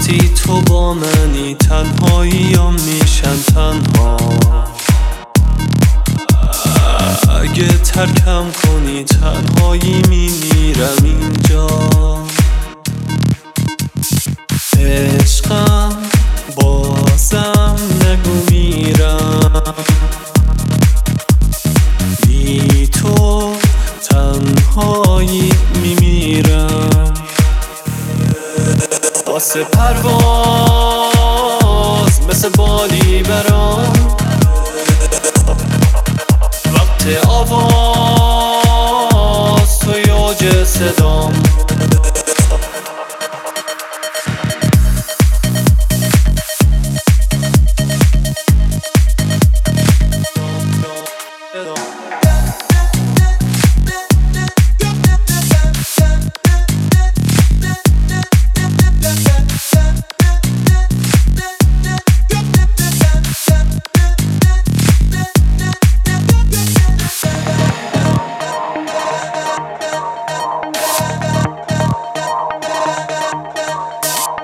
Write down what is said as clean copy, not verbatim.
وقتی تو با منی تنهاییام میشن تنها. اگه ترکم کنی تنهایی میمیرم اینجا. عشقم بازم نگو میرم، بی تو تنهایی میمیرم. واسه پرواز مثل بالی برام، وقت آواز تو یوج صدام.